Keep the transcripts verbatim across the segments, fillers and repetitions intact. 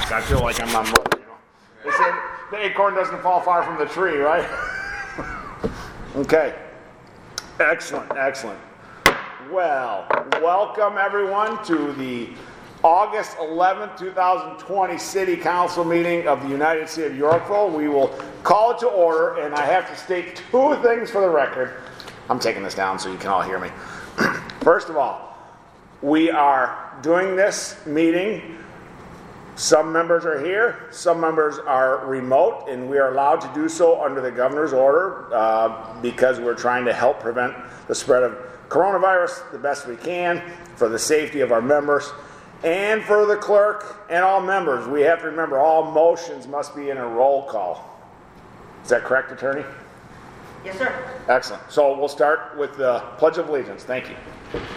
rock. I feel like I'm on road, you know. They say the acorn doesn't fall far from the tree, right? Okay. Excellent, excellent. Well, welcome everyone to the August eleventh, twenty twenty City Council meeting of the United City of Yorkville. We will call it to order, and I have to state two things for the record. I'm taking this down so you can all hear me. First of all, we are doing this meeting. Some members are here, some members are remote, and we are allowed to do so under the governor's order uh, because we're trying to help prevent the spread of coronavirus the best we can for the safety of our members and for the clerk and all members. We have to remember all motions must be in a roll call. Is that correct, Attorney? Yes, sir. Excellent. So we'll start with the Pledge of Allegiance. Thank you.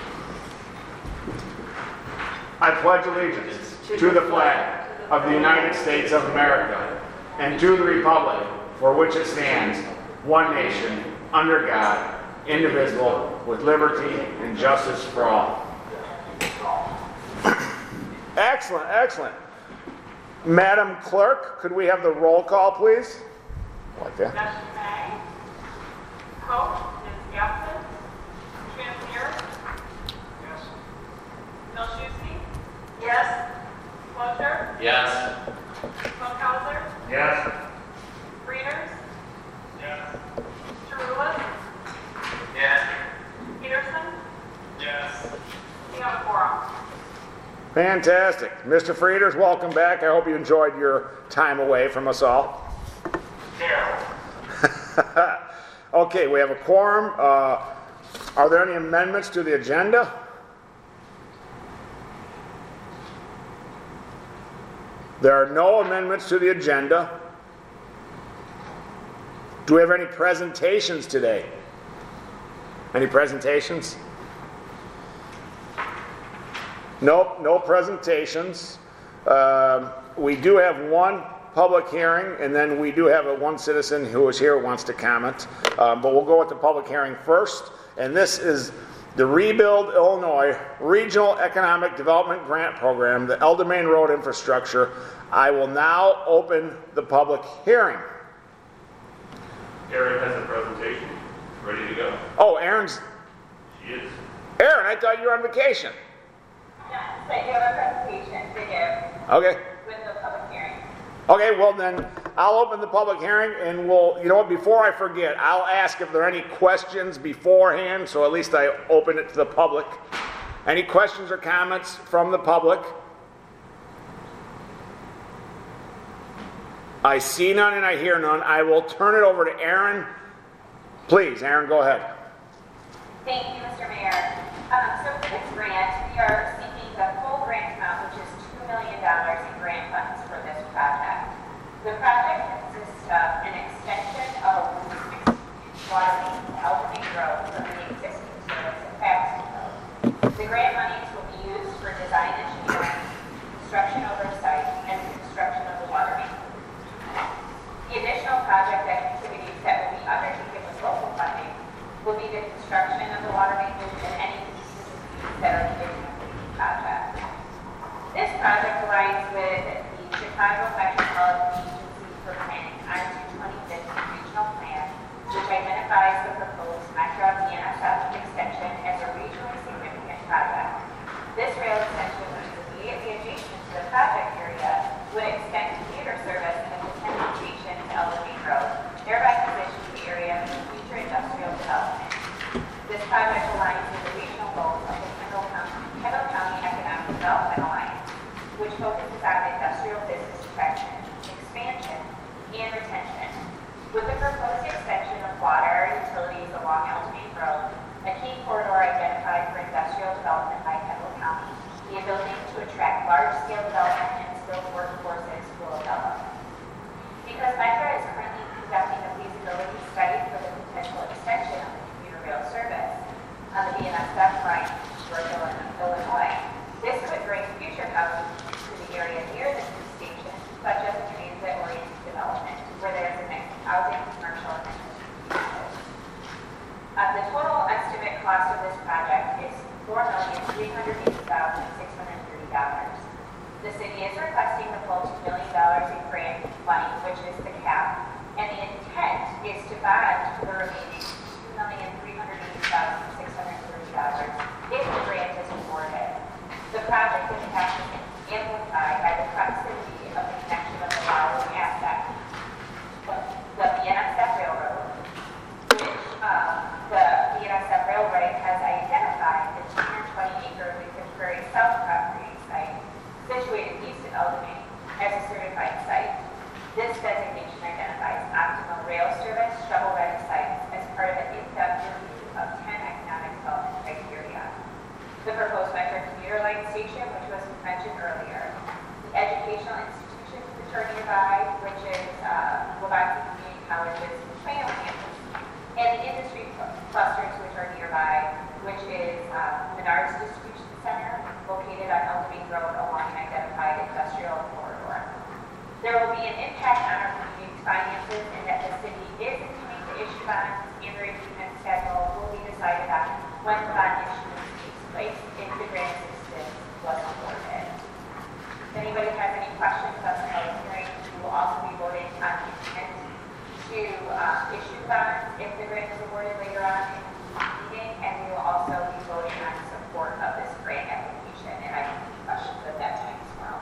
I pledge allegiance to the flag of the United States of America and to the republic for which it stands, one nation, under God, indivisible, with liberty and justice for all. Excellent, excellent. Madam Clerk, could we have the roll call, please? Like that. Dustin May. Coach, Miz Gibson. Trempier. Yes. Milshuski. Yes. Clocher. Yes. Funkhauser. Yes. Readers. Yes. Chirulis. Yes. Peterson. Yes. We have a quorum. Fantastic. Mister Frieders, welcome back. I hope you enjoyed your time away from us all. Yeah. Okay, we have a quorum. Uh, are there any amendments to the agenda? There are no amendments to the agenda. Do we have any presentations today? Any presentations? Nope, no presentations. Um, we do have one public hearing, and then we do have a one citizen who is here who wants to comment. Um, but we'll go with the public hearing first. And this is the Rebuild Illinois Regional Economic Development Grant Program, the Elder Main Road Infrastructure. I will now open the public hearing. Erin has a presentation ready to go. Oh, Erin's. She is. Erin, I thought you were on vacation. Yes, I do have a presentation to give Okay. with the public hearing. Okay, well then, I'll open the public hearing, and we'll, you know what, before I forget, I'll ask if there are any questions beforehand, so at least I open it to the public. Any questions or comments from the public? I see none and I hear none. I will turn it over to Erin. Please, Erin, go ahead. Thank you, Mister Mayor. Um, so for this grant, we are seeking the full grant amount, which is two million dollars in grant funds for this project. The project consists of an extension of water main to Elder Main Road from the existing service at Paxton Road. The grant monies will be used for design engineering, construction oversight, and construction of the water main. The additional project activities that will be undertaken with local funding will be the construction of the water main and any contingencies that are needed to complete the project. This project aligns with the Chicago Metropolitan Agency for Planning I R two twenty fifty Regional Plan, which identifies the proposed Metro B N S F extension as a regionally significant project. This rail extension, which is immediately adjacent to the project area, would extend commuter service and a potential location to Elder Main Road, thereby positioning the area for future industrial development. This project aligns with the regional goals of the Kendall County, Kendall County Economic Development Alliance, which focuses on industrial business attraction, expansion, and retention. With the proposed extension of water utilities along Elder Main Road, a key corridor identified for industrial development by Kendall County, the ability to attract large-scale development and skilled workforces will develop. Because Metro is currently conducting a feasibility study for the potential extension of the commuter rail service on the B N S F line for Illinois, this could bring future housing to the area near the new station, such as transit-oriented development, where there is a mix of housing, commercial, and uses. Uh, the total estimate cost of this project is four million three hundred eighty thousand six hundred thirty dollars. The city is by the proximity of the connection of the following aspects. The, the B N S F Railroad, which um, the B N S F Railway has identified the two hundred twenty acre Lincoln Prairie South property site situated east of Eldamine as a certified site. This designation identifies optimal rail service, shovel-ready sites as part of an in-depth review of ten economic development criteria. The proposed metro commuter line station, which was mentioned earlier, the educational institutions which are nearby, which is uh, Wabansie Community College's Plano campus, and the industry clusters which are nearby, which is uh, Menards Distribution Center, located on Eldamine Road along an identified industrial corridor. There will be an impact on our community's finances in that the city is intending to issue bonds, and the repayment schedule will be decided on when the bond issuance takes place if the grant assistance was awarded. If anybody has any questions about the public hearing, we will also be voting on the intent to uh, issue bonds if the grant is awarded later on in the meeting, and we will also be voting on support of this grant application, and I can take questions at that time as well.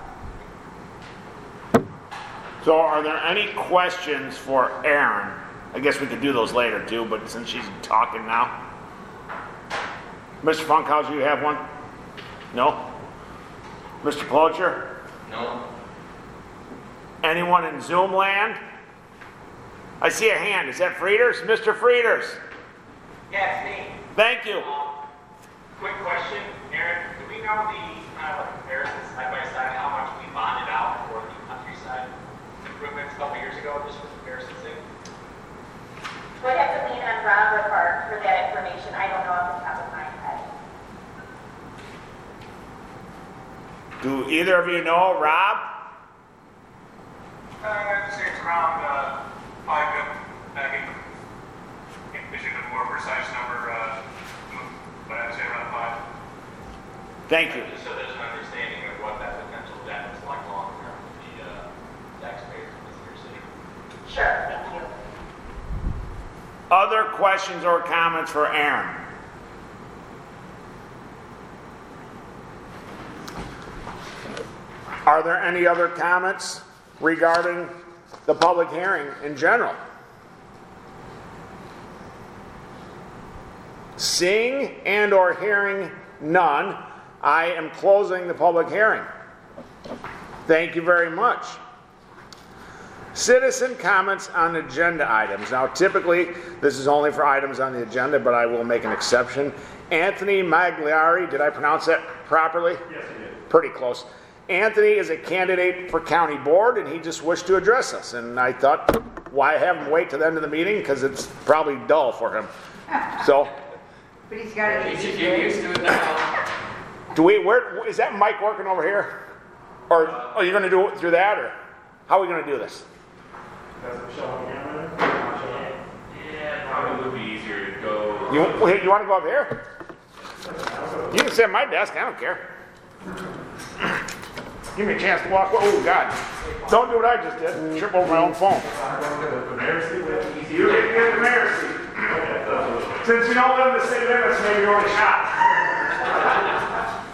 So are there any questions for Aaron? I guess we could do those later too, but since she's talking now. Mister Funkhouse, you have one? No? Mister Plocher? No. Anyone in Zoom land? I see a hand. Is that Frieders? Mister Frieders? Yeah, it's me. Thank you. Um, quick question, Aaron. Do we know the kind of like comparison side by side how much we bonded out for the countryside improvements a couple years ago, just for comparison's sake? So I'd have to lean on Rob or Bart for that information. I don't know off the top of my head. Do either of you know Rob? Uh, I'd say it's around uh, five mil. I can envision a more precise number, uh, but I'd say around five. Thank you. Just so there's an understanding of what that potential debt is like long term to the uh, taxpayers in this city. Sure, thank you. Other questions or comments for Aaron? Are there any other comments regarding the public hearing in general? Seeing and or hearing none, I am closing the public hearing. Thank you very much. Citizen comments on agenda items. Now, typically, this is only for items on the agenda, but I will make an exception. Anthony Magliari, did I pronounce that properly? Yes, you did. Pretty close. Anthony is a candidate for county board, and he just wished to address us. And I thought, why have him wait to the end of the meeting? Because it's probably dull for him. So, But he's got it. You should get used to it now. do we? Where is that mic working over here, or are you going to do it through that, or how are we going to do this? Yeah, probably would be easier to go. You you want to go up here? You can sit at my desk. I don't care. Give me a chance to walk. Oh God! Don't do what I just did. Trip over my own phone. You can get the mayor's seat. Since you don't live in the city limits, maybe you're only shot.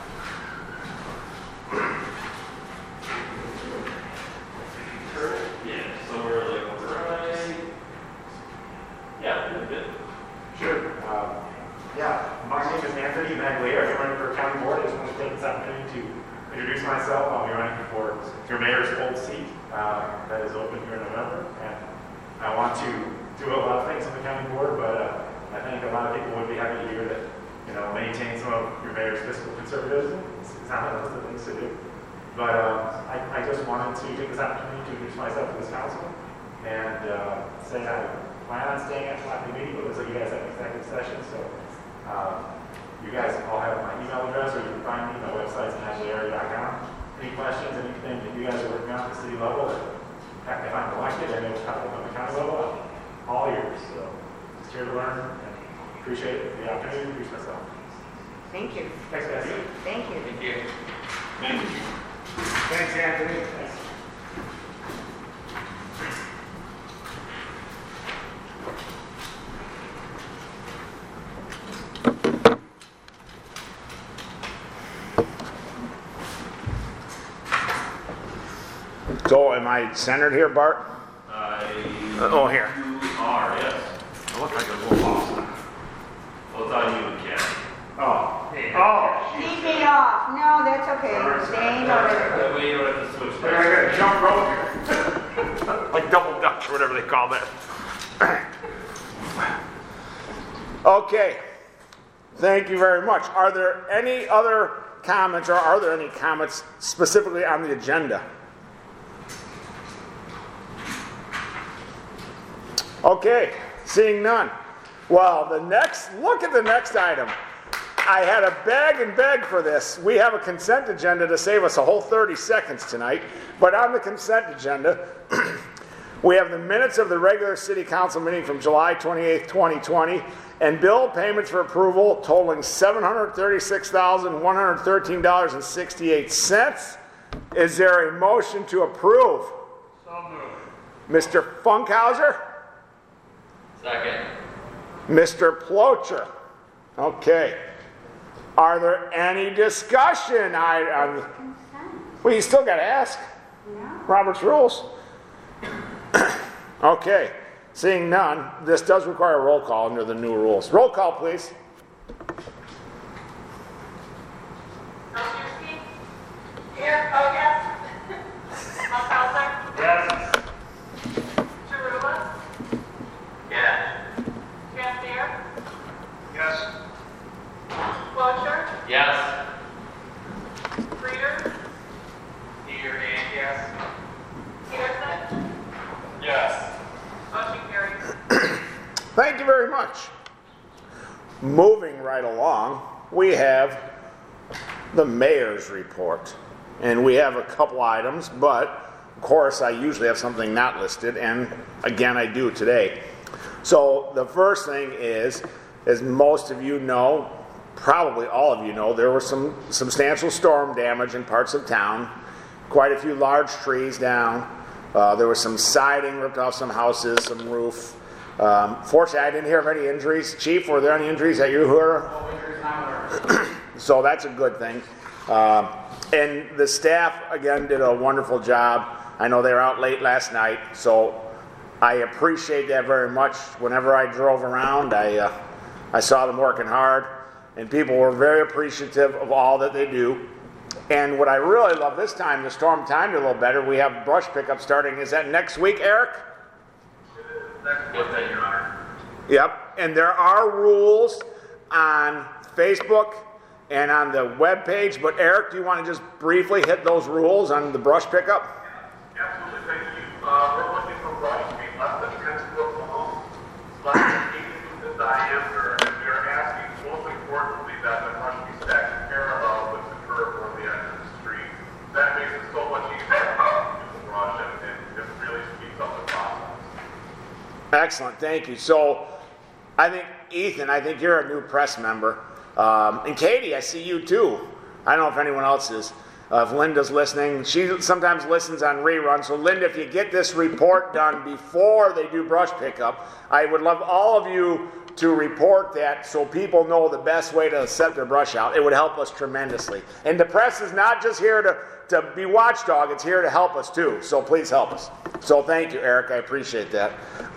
Yeah, so we're like right. Yeah, pretty good. Sure. Um, yeah, my name is Anthony Magliari. I'm running for county board. I just want to take this opportunity to introduce myself. I'll be running for your mayor's old seat uh, that is open here in November. And I want to do a lot of things on the county board, but uh, I think a lot of people would be happy to hear that, you know, maintain some of your mayor's fiscal conservatism. It's, it's not one of the things to do. But um, I, I just wanted to take this opportunity to introduce myself to this council and uh, say I plan on staying after the meeting, but it looks like you guys have an executive session, so uh, you guys all have my email address, or you can find me. My website's magliari dot com. Any questions, anything that you guys are working on at the city level, or heck, if I'm elected, I know it's coming on the county level, I'm all ears. So just here to learn and appreciate the opportunity to introduce myself. Thank you. Thanks, guys. Thank you. Thank you. Thank you. Thanks, Anthony. Thanks. So am I centered here, Bart? I. Oh, here. You are, yes. I look like a little off. Well, it's on you and Ken. Oh. Oh. Keep me off. No, that's okay. Staying over there. That way you don't have to switch I there. gotta jump rope here. Like double dutch, or whatever they call that. Okay. Thank you very much. Are there any other comments, or are there any comments specifically on the agenda? Okay, seeing none. Well, the next, look at the next item. I had a beg and beg for this. We have a consent agenda to save us a whole thirty seconds tonight, but on the consent agenda, we have the minutes of the regular city council meeting from July twenty-eighth, twenty twenty, and bill payments for approval totaling seven hundred thirty-six thousand one hundred thirteen dollars and sixty-eight cents. Is there a motion to approve? So moved. Mister Funkhauser? Second. Mister Plocher? Okay. Are there any discussion? I, I'm, well, you still got to ask. No. Robert's rules. Okay. Seeing none, this does require a roll call under the new rules. Roll call, please. Oszewski? Here, oh yes. Funkhauser? Yes. Chirula? Yeah. Gantier? Yes. Clocher? Yes. Reader? Here and yes. Peterson? Yes. Motion carries. Thank you very much. Moving right along, we have the mayor's report. And we have a couple items, but of course I usually have something not listed, and again I do today. So the first thing is, as most of you know, probably all of you know, there was some substantial storm damage in parts of town. Quite a few large trees down. Uh, there was some siding ripped off some houses, some roof. Um, fortunately, I didn't hear of any injuries. Chief, were there any injuries that you heard? No injuries not aware. So that's a good thing. Um, and the staff, again, did a wonderful job. I know they were out late last night, so I appreciate that very much. Whenever I drove around, I, uh, I saw them working hard, and people were very appreciative of all that they do. And what I really love this time, the storm timed a little better. We have brush pickup starting. Is that next week, Eric? Next Wednesday, Your Honor. Yep. And there are rules on Facebook and on the web page. But Eric, do you want to just briefly hit those rules on the brush pickup? Absolutely, thank you. Uh, we're looking for brush to be less than ten foot long, less than eight feet in diameter, and we are asking, most importantly, that the brush be stacked parallel with the curb or the edge of the street. That makes it so much easier to use the brush, and, and it really speeds up the process. Excellent, thank you. So, I think, Ethan, I think you're a new press member. Um, and Katie, I see you too. I don't know if anyone else is. Uh, if Linda's listening, she sometimes listens on reruns. So, Linda, if you get this report done before they do brush pickup, I would love all of you to report that so people know the best way to set their brush out. It would help us tremendously. And the press is not just here to, to be watchdog, it's here to help us too. So please help us. So thank you, Eric. I appreciate that.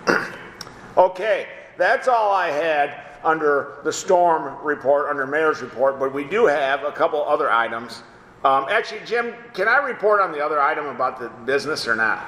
Okay, that's all I had under the storm report, under mayor's report, but we do have a couple other items. Um, actually, Jim, can I report on the other item about the business or not?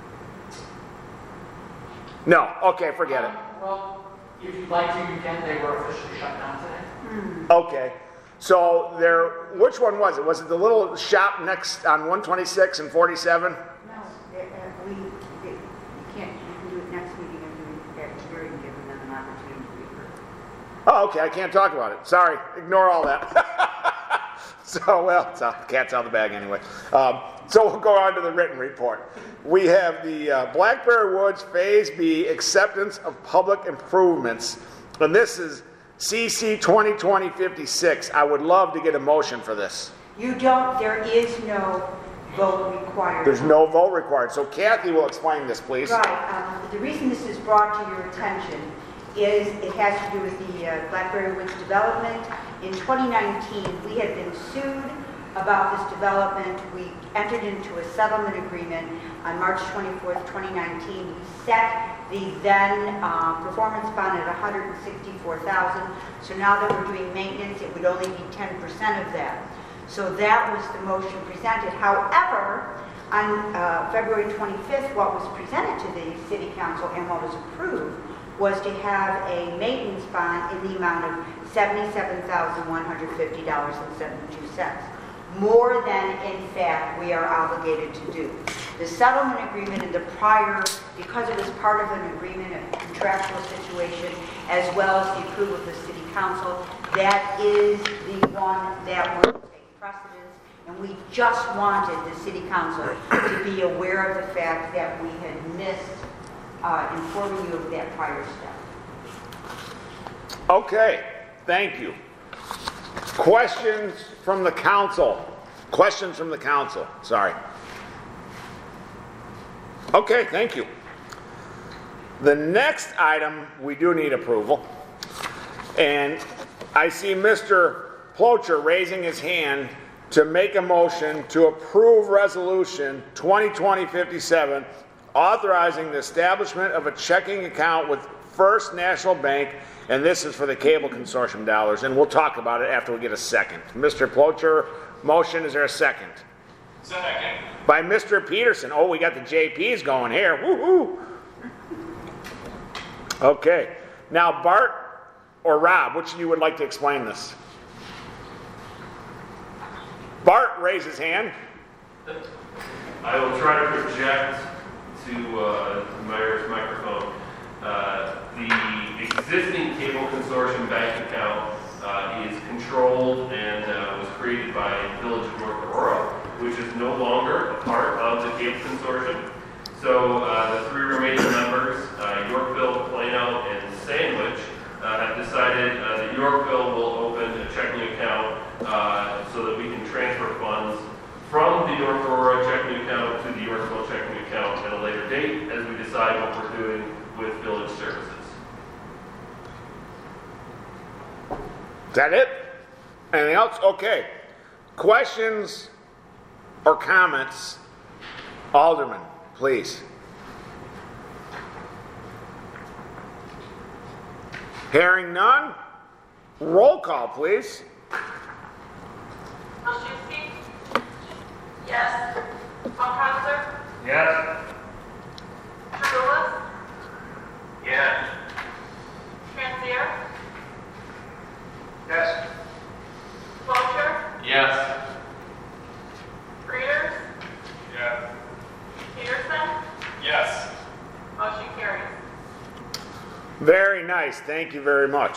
No. Okay, forget it. Well, if you'd like to, you can. They were officially shut down today. Okay. So there, which one was it? Was it the little shop next on one twenty-six and forty-seven? No, uh, uh, we, it- you can't, you can do it next meeting and do it at the hearing, giving them an opportunity to be heard. Oh, okay. I can't talk about it. Sorry. Ignore all that. So, well, it's out, the cat's out of the bag anyway. Um, so we'll go on to the written report. We have the uh, Blackberry Woods Phase B Acceptance of Public Improvements. And this is C C twenty twenty fifty-six. I would love to get a motion for this. You don't, there is no vote required. There's no vote required. So Kathy will explain this, please. Right, um, the reason this is brought to your attention is it has to do with the uh, Blackberry Woods development. In twenty nineteen, we had been sued about this development. We entered into a settlement agreement on March twenty-fourth, twenty nineteen. We set the then uh, performance bond at one hundred sixty-four thousand dollars. So now that we're doing maintenance, it would only be ten percent of that. So that was the motion presented. However, on uh, February twenty-fifth, what was presented to the City Council and what was approved was to have a maintenance bond in the amount of seventy-seven thousand one hundred fifty dollars and seventy-two cents, more than, in fact, we are obligated to do. The settlement agreement in the prior, because it was part of an agreement, a contractual situation, as well as the approval of the City Council, that is the one that will take precedence. And we just wanted the City Council to be aware of the fact that we had missed uh, informing you of that prior step. Okay, thank you. Questions from the council? Questions from the council, sorry. Okay, thank you. The next item, we do need approval. And I see Mister Plocher raising his hand to make a motion to approve Resolution twenty twenty fifty-seven, authorizing the establishment of a checking account with First National Bank, and this is for the Cable Consortium dollars, and we'll talk about it after we get a second. Mister Plocher, motion, is there a second? Second. By Mister Peterson. Oh, we got the J Ps going here. Woo-hoo. Okay. Now, Bart or Rob, which of you would like to explain this? Bart, raise his hand. I will try to project to uh, the mayor's microphone. Uh, the existing Cable Consortium bank account uh, is controlled and uh, was created by Village of North Aurora, which is no longer a part of the Cable Consortium. So uh, the three remaining members, uh, Yorkville, Plano, and Sandwich, uh, have decided uh, that Yorkville will open a checking account uh, so that we can transfer funds from the North Aurora checking account to the Yorkville checking account at a later date as we decide what we're doing with village services. Is that it? Anything else? Okay. Questions or comments? Alderman, please. Hearing none, roll call, please. Olszewski? Yes. Funkhuiser? Yes. Trullis? Yes. Transier? Yes. Plocher? Yes. Readers? Yes. Peterson? Yes. Motion carries. Very nice. Thank you very much.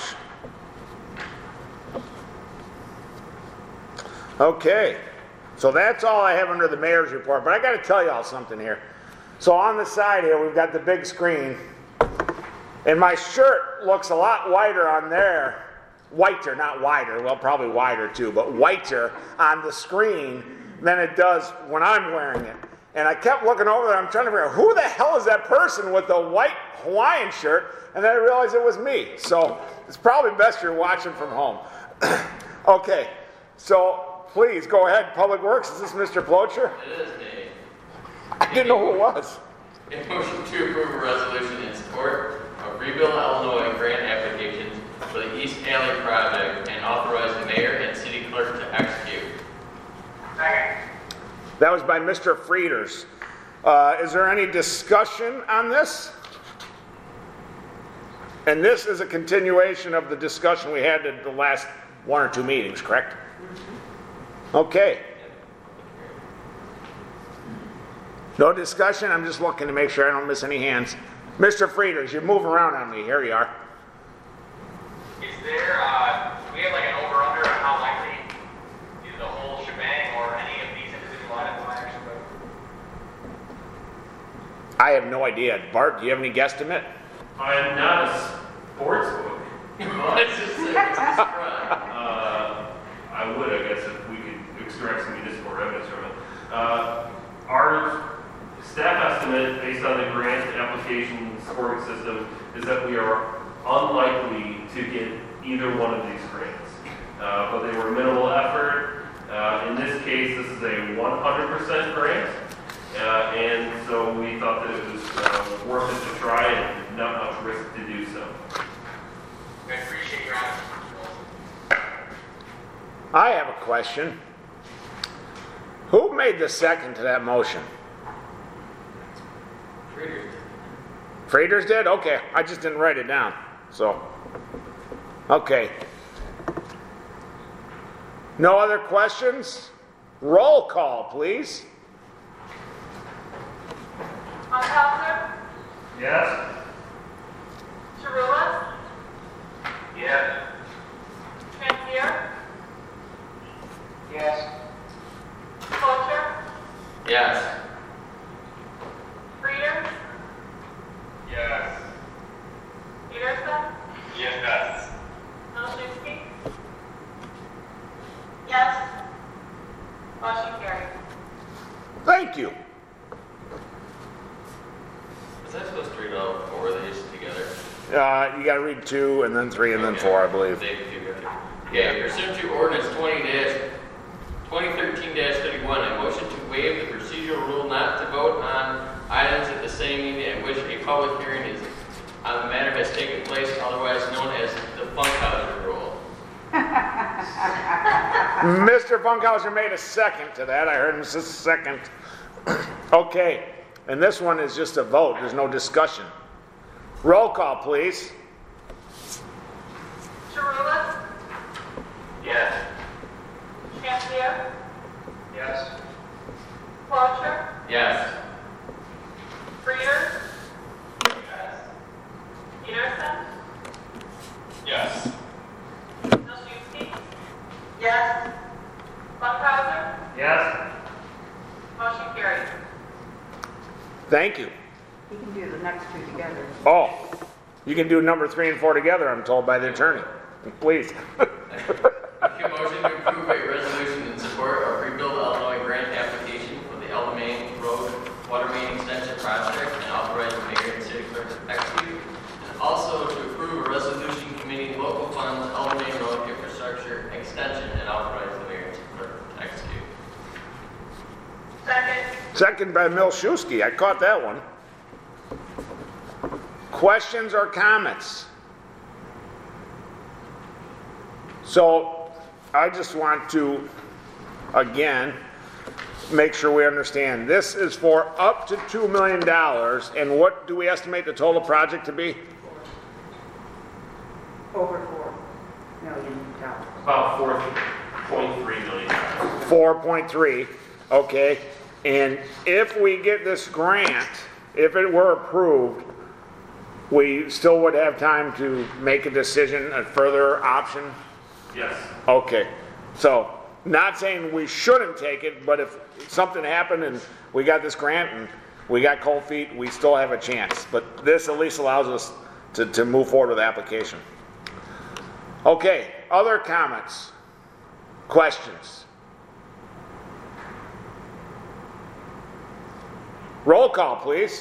Okay. So that's all I have under the mayor's report. But I got to tell y'all something here. So on the side here, we've got the big screen. And my shirt looks a lot whiter on there. Whiter, not wider. Well, probably wider too, but whiter on the screen than it does when I'm wearing it. And I kept looking over there. I'm trying to figure out who the hell is that person with the white Hawaiian shirt? And then I realized it was me. So it's probably best you're watching from home. Okay, so please go ahead. Public Works, is this Mister Plocher? It is me. I didn't know who it was. A motion to approve a resolution in support of Rebuild Illinois grant application for the East Alley project and authorize the mayor and city clerk to execute. Second. That was by Mister Frieders. Uh, is there any discussion on this? And this is a continuation of the discussion we had at the last one or two meetings, correct? Okay. No discussion? I'm just looking to make sure I don't miss any hands. Mister Frieders, you're moving around on me. Here you are. Is there, uh, do we have like an over-under on how likely is the whole shebang or any of these individual items will actually go? I have no idea. Bart, do you have any guesstimate? I am not a sports book. Let's just say it's a surprise. Uh, I would, I guess, if we could extract some municipal revenues from it. Uh, our staff estimate, based on the grant application scoring system, is that we are unlikely to get either one of these grants. Uh, but they were minimal effort. Uh, in this case, this is a one hundred percent grant, uh, and so we thought that it was uh, worth it to try and not much risk to do so. I appreciate your honesty. I have a question. Who made the second to that motion? Traders. Freighters did? Okay, I just didn't write it down. So, okay. No other questions? Roll call, please. Funkhauser, Yes? Chirulis, Yes. Transier, Yes. Clocher, Yes. Frieder, Yes. Peterson, Yes. Moshinsky. Yes. Motion carried. Thank you. Was I supposed to read all four of these together? Uh, you got to read two and then three and then Okay. four, I believe. They- they got it. Okay, pursuant to ordinance twenty twenty thirteen thirty-one, I motion to waive the procedural rule not to vote on items at the same meeting at which a public hearing is on the matter has taken place, otherwise known as the Funkhauser rule. Mister Funkhauser made a second to that. I heard him say second. Okay, and this one is just a vote. There's no discussion. Roll call, please. Chirulis, Yes. Transier, Yes. Clocher, Yes. Frieder, Yes. Peterson, Yes. Moshinsky. Yes. Funkhauser, Yes? motion carried. Thank you. You can do the next two together. Oh, you can do number three and four together, I'm told by the attorney. Please. Make a motion to approve a resolution in support of Rebuild Illinois grant application for the Eldermain Road Water Main Extension Project and authorize the mayor and city clerk to execute. And also to approve a resolution committing local funds Eldermain Road Infrastructure Extension and authorize the mayor and city clerk to execute. Second. Second by Milszewski. I caught that one. Questions or comments? So I just want to, again, make sure we understand. This is for up to two million dollars, and what do we estimate the total project to be? Over four million dollars. About four point three million dollars. four point three, okay. And if we get this grant, if it were approved, we still would have time to make a decision, a further option? Yes. Okay, so not saying we shouldn't take it, but if something happened and we got this grant and we got cold feet, we still have a chance. But this at least allows us to, to move forward with the application. Okay, other comments? Questions? Roll call, please.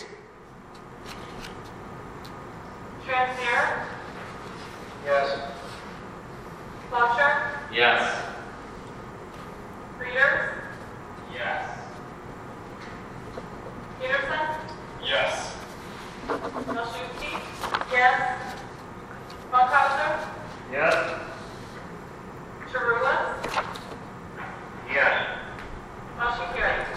Transier, Yes. Clocher, Yes. Frieder, Yes. Peterson, Yes. Moshinsky. Yes. Funkhauser, Yes? Chirulis, Yes. motion carried.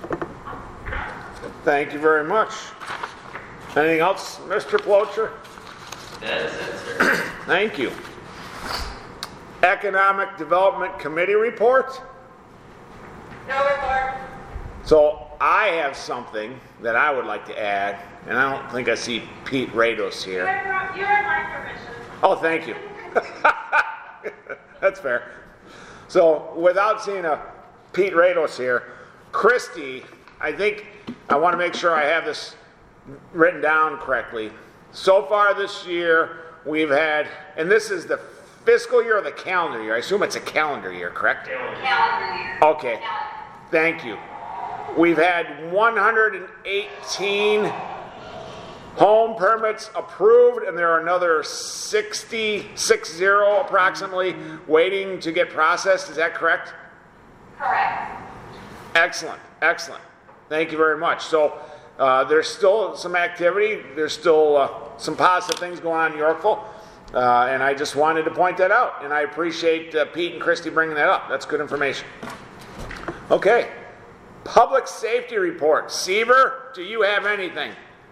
Thank you very much. Anything else, Mister Plocher? That is it, sir. Thank you. Economic Development Committee report. No report. So I have something that I would like to add, and I don't think I see Pete Rados You here. had, you had my permission. Oh, thank you. That's fair. So without seeing a Pete Rados here, Christie, I think I want to make sure I have this written down correctly. So far this year, we've had, and this is the fiscal year or the calendar year. I assume it's a calendar year, correct? Calendar year. Okay, thank you. We've had one hundred eighteen home permits approved, and there are another sixty, six zero approximately, waiting to get processed. Is that correct? Correct. Excellent, excellent. Thank you very much. So uh, there's still some activity. There's still uh, some positive things going on in Yorkville. Uh, and I just wanted to point that out. And I appreciate uh, Pete and Christy bringing that up. That's good information. Okay. Public safety report. Seaver, do you have anything?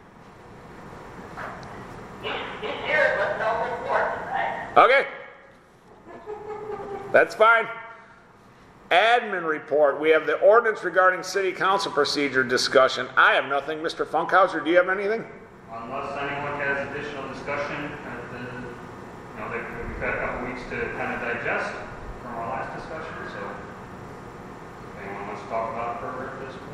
Here, but no report tonight. Okay. That's fine. Admin report. We have the ordinance regarding city council procedure discussion. I have nothing. Mister Funkhauser, do you have anything? Unless anyone has additional discussion, at the, you know, they- we've got a couple weeks to kind of digest from our last discussion, so if anyone wants to talk about it further at this point.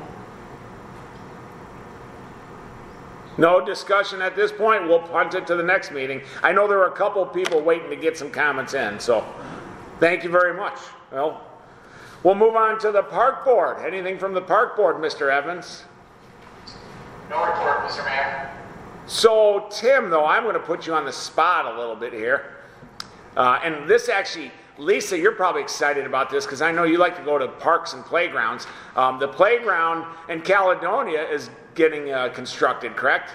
No discussion at this point. We'll punt it to the next meeting. I know there were a couple of people waiting to get some comments in, so thank you very much. Well, we'll move on to the park board. Anything from the park board, Mister Evans? No report, Mister Mayor. So, Tim, though, I'm going to put you on the spot a little bit here. Uh, and this actually, Lisa, you're probably excited about this because I know you like to go to parks and playgrounds. Um, the playground in Caledonia is getting uh, constructed, correct?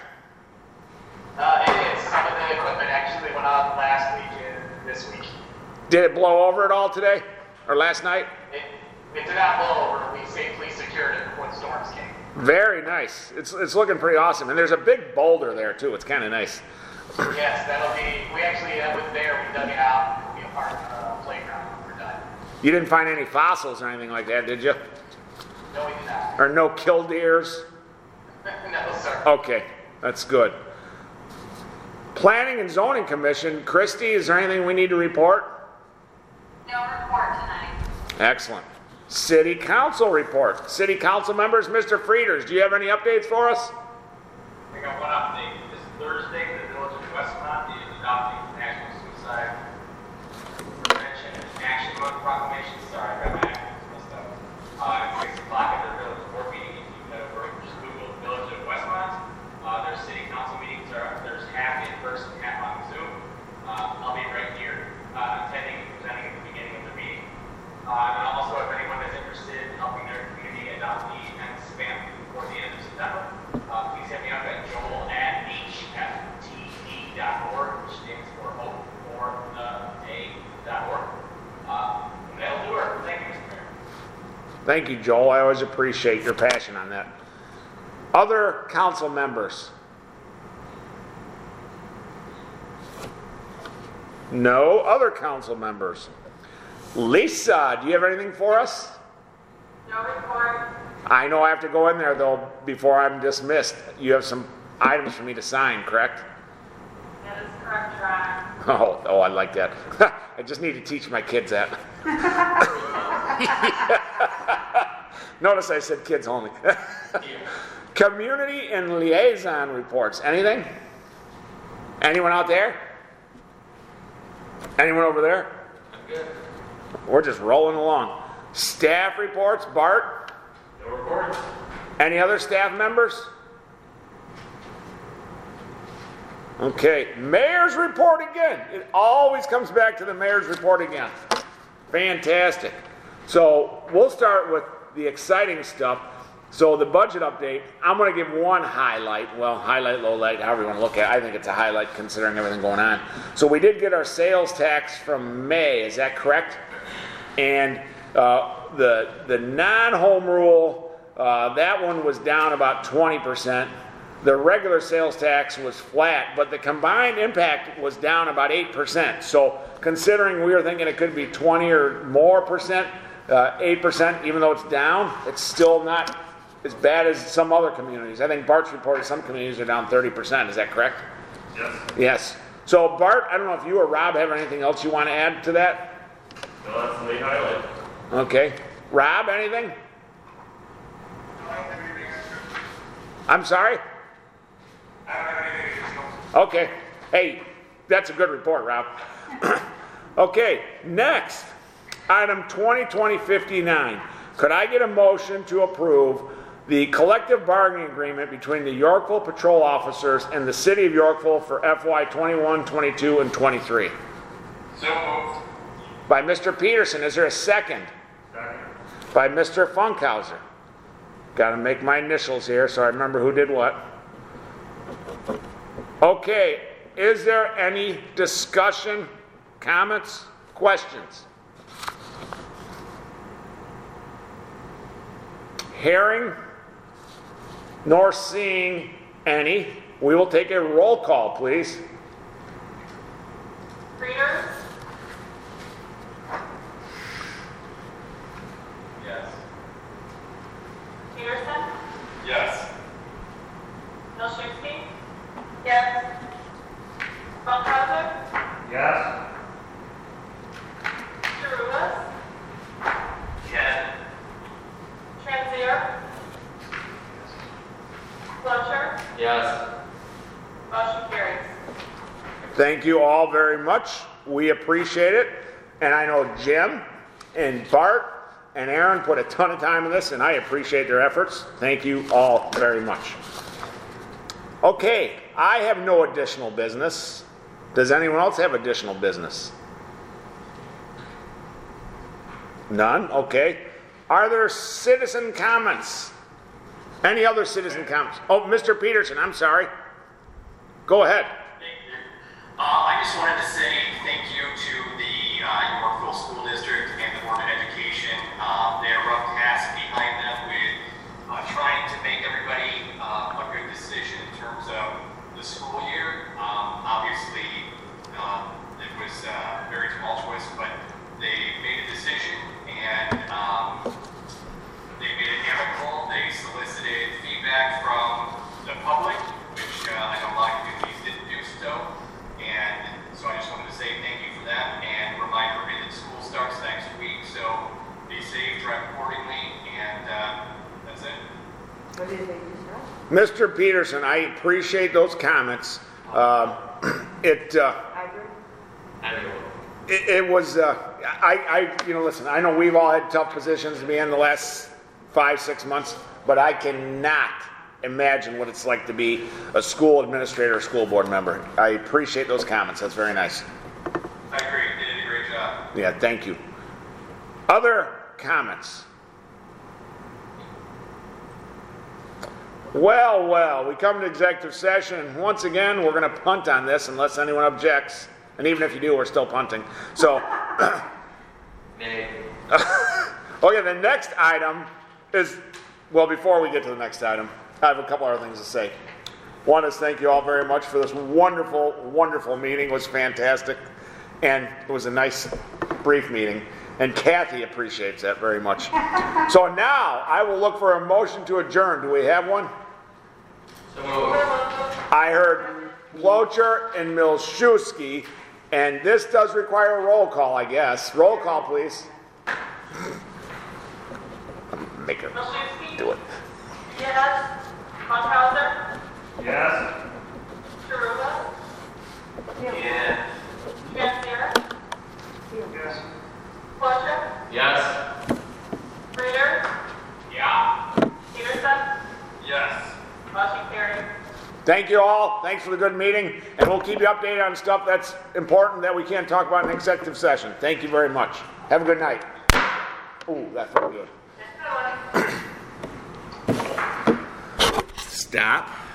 Uh, it is. Some of the equipment actually went up last week and this week. Did it blow over at all today? Or last night? It, it did not blow over. We safely secured it before the storms came. Very nice. It's it's looking pretty awesome. And there's a big boulder there, too. It's kind of nice. Yes, that'll be, we actually, that was there, we dug it out, it'll be a part of the playground when we're done. You didn't find any fossils or anything like that, did you? No, we did not. Or no killdeers? No, sir. Okay, that's good. Planning and Zoning Commission. Christy, is there anything we need to report? No report tonight. Excellent. City Council report. City Council members, Mister Frieders, do you have any updates for us? I got one update. This Thursday, the village of Westmont is adopting National Suicide Prevention and Action Month proclamation. Sorry, I got my acronyms messed up. Uh, at six o'clock at their village board meeting. If you head over, just Google Village of Westmont. Uh, their city council meetings are, there's half in person, half on Zoom. Uh, I'll be right here, uh, attending and presenting at the beginning of the meeting. Uh, and also, if anyone is interested in helping their community adopt the N S P A M before the end of September, uh, please hit me up at Joel at H F T D dot org, which stands for Hope for the A dot org. Uh, and that'll do it. Thank you, Mister Mayor. Thank you, Joel. I always appreciate your passion on that. Other council members? No other council members. Lisa, do you have anything for us? No report. I know I have to go in there, though, before I'm dismissed. You have some items for me to sign, correct? That is correct, Ron. Oh, oh, I like that. I just need to teach my kids that. Notice I said kids only. Community and liaison reports. Anything? Anyone out there? Anyone over there? I'm good. We're just rolling along. Staff reports. Bart? No reports. Any other staff members? Okay. Mayor's report again. It always comes back to the mayor's report again. Fantastic. So we'll start with the exciting stuff. So the budget update, I'm going to give one highlight. Well, highlight, low light, however you want to look at it. I think it's a highlight considering everything going on. So we did get our sales tax from May. Is that correct? And uh, the the non-home rule, uh, that one was down about twenty percent. The regular sales tax was flat, but the combined impact was down about eight percent. So considering we were thinking it could be twenty or more percent, uh, eight percent, even though it's down, it's still not as bad as some other communities. I think Bart's reported some communities are down thirty percent. Is that correct? Yes. Yes. So Bart, I don't know if you or Rob have anything else you want to add to that? No, that's the main highlight. Okay. Rob, anything? I'm sorry? Okay. Hey, that's a good report, Rob. Okay, next. Item twenty twenty fifty-nine. Could I get a motion to approve the collective bargaining agreement between the Yorkville Patrol Officers and the City of Yorkville for F Y twenty-one, twenty-two, and twenty-three? So moved. By Mister Peterson. Is there a second? Second. by Mister Funkhauser. Got to make my initials here so I remember who did what. Okay, is there any discussion, comments, questions? Hearing nor seeing any, we will take a roll call, please. Reader? Yes. Peterson? Yes. Milczewski? Yes. Funkhauser? Yes. Jarulas? Yes. Transier? Clocher? Yes. Motion carries. Thank you all very much. We appreciate it. And I know Jim and Bart and Aaron put a ton of time in this, and I appreciate their efforts. Thank you all very much. Okay, I have no additional business. Does anyone else have additional business? None? Okay. Are there citizen comments? Any other citizen comments? Oh, Mister Peterson, I'm sorry. Go ahead. Thank you. Uh, I just wanted to say thank you to the uh, Yorkville School District and the Board of Education. Um, they have a rough task behind them with uh, trying to make everybody uh, a good decision in terms of the school year. Um, obviously, um, it was uh, very tumultuous, but they made a decision and um, they made it amicable. They solicited feedback from the public, which uh, I know a lot of communities didn't do so. And so I just wanted to say thank you for that and remind everybody that school starts next week. So be safe, drive accordingly, and uh, that's it. What did they just say? Mister Peterson, I appreciate those comments. Uh, it, uh, I agree. Anyway. it it was uh, I, I you know listen, I know we've all had tough positions to be in the last five six months, but I cannot imagine what it's like to be a school administrator or school board member. I appreciate those comments. That's very nice. I agree. You did a great job. Yeah, thank you. Other comments? Well, well, we come to executive session, and once again, we're going to punt on this unless anyone objects. And even if you do, we're still punting. So, Nay. okay, the next item is, well, before we get to the next item, I have a couple other things to say. One is thank you all very much for this wonderful, wonderful meeting. It was fantastic. And it was a nice, brief meeting. And Kathy appreciates that very much. So now, I will look for a motion to adjourn. Do we have one? So moved. I heard Blocher and Milszewski, and this does require a roll call, I guess. Roll call, please. Make her Milczewski? do it. Yes. Funkhauser? Yes. Jarulas? Yeah. Transier? Yes. Clocher? Yes. Reader? Yeah. Peterson? Yes. Motion carries. Thank you all. Thanks for the good meeting. And we'll keep you updated on stuff that's important that we can't talk about in executive session. Thank you very much. Have a good night. Ooh, that felt good. Yes, Stop.